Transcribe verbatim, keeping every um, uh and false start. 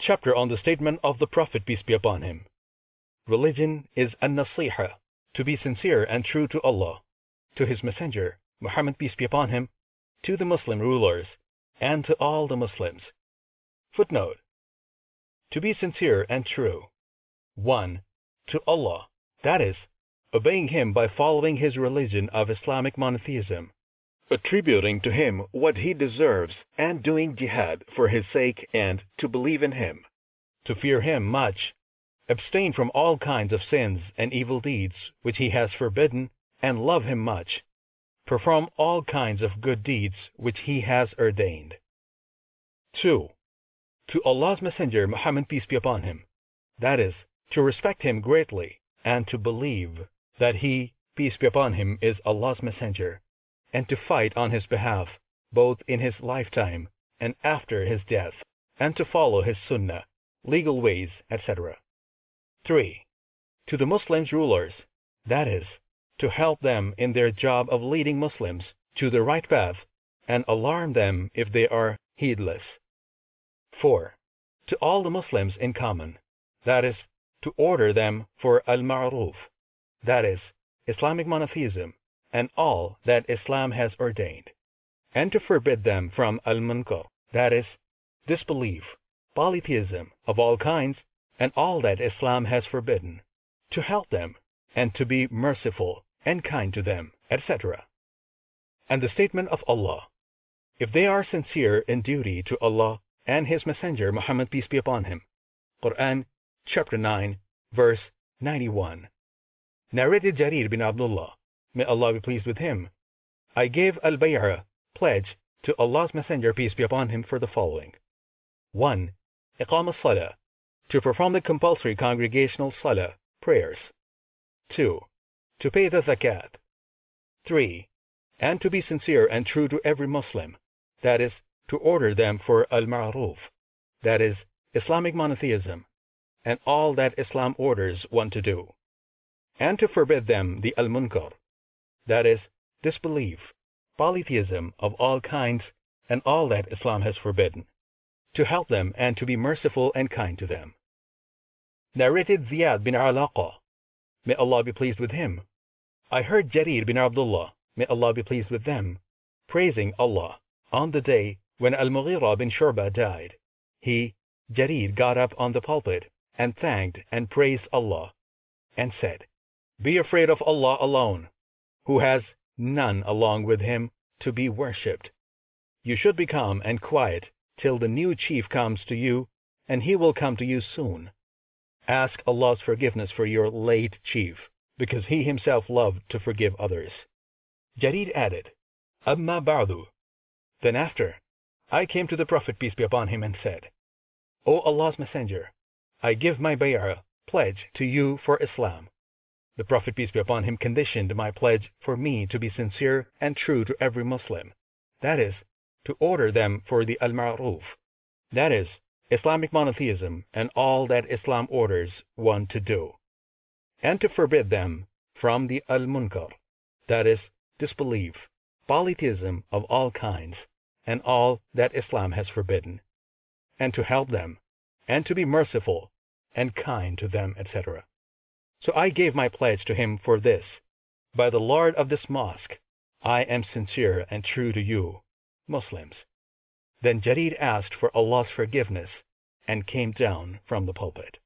Chapter on the statement of the Prophet, peace be upon him. Religion is an-nasiha, to be sincere and true to Allah, to His Messenger, Muhammad, peace be upon him, to the Muslim rulers, and to all the Muslims. Footnote: to be sincere and true. one. To Allah, that is, obeying Him by following His religion of Islamic monotheism, attributing to Him what He deserves, and doing jihad for His sake, and to believe in Him. To fear Him much, abstain from all kinds of sins and evil deeds which He has forbidden, and love Him much. Perform all kinds of good deeds which He has ordained. two. To Allah's Messenger, Muhammad, peace be upon him, that is, to respect him greatly, and to believe that he, peace be upon him, is Allah's Messenger, and to fight on his behalf, both in his lifetime and after his death, and to follow his sunnah, legal ways, et cetera. three. To the Muslims rulers, that is, to help them in their job of leading Muslims to the right path, and alarm them if they are heedless. four. To all the Muslims in common, that is, to order them for al-ma'ruf, that is, Islamic monotheism, and all that Islam has ordained, and to forbid them from al-munkar, that is, disbelief, polytheism of all kinds, and all that Islam has forbidden, to help them, and to be merciful and kind to them, et cetera. And the statement of Allah: if they are sincere in duty to Allah and His Messenger, Muhammad, peace be upon him. Quran, chapter nine, verse ninety-one. Narrated Jarir bin Abdullah, may Allah be pleased with him: I gave al-bay'ah, pledge, to Allah's Messenger, peace be upon him, for the following. one. Iqam as-salah, to perform the compulsory congregational salah, prayers. two. To pay the zakat. three. And to be sincere and true to every Muslim, that is, to order them for al-ma'ruf, that is, Islamic monotheism, and all that Islam orders one to do, and to forbid them the al-munkar, that is, disbelief, polytheism of all kinds, and all that Islam has forbidden, to help them and to be merciful and kind to them. Narrated Ziyad bin Alaqa, may Allah be pleased with him: I heard Jarir bin Abdullah, may Allah be pleased with them, praising Allah on the day when Al-Mughira bin Shu'bah died. He, Jarir, got up on the pulpit and thanked and praised Allah, and said, be afraid of Allah alone, who has none along with Him to be worshipped. You should be calm and quiet till the new chief comes to you, and he will come to you soon. Ask Allah's forgiveness for your late chief, because he himself loved to forgive others. Jarir added, Amma ba'du. Then after, I came to the Prophet, peace be upon him, and said, O Allah's Messenger, I give my bay'ah, pledge, to you for Islam. The Prophet, peace be upon him, conditioned my pledge for me to be sincere and true to every Muslim, that is, to order them for the al-ma'ruf, that is, Islamic monotheism and all that Islam orders one to do, and to forbid them from the al-munkar, that is, disbelief, polytheism of all kinds, and all that Islam has forbidden, and to help them, and to be merciful and kind to them, et cetera. So I gave my pledge to him for this: by the Lord of this mosque, I am sincere and true to you, Muslims. Then Jarir asked for Allah's forgiveness and came down from the pulpit.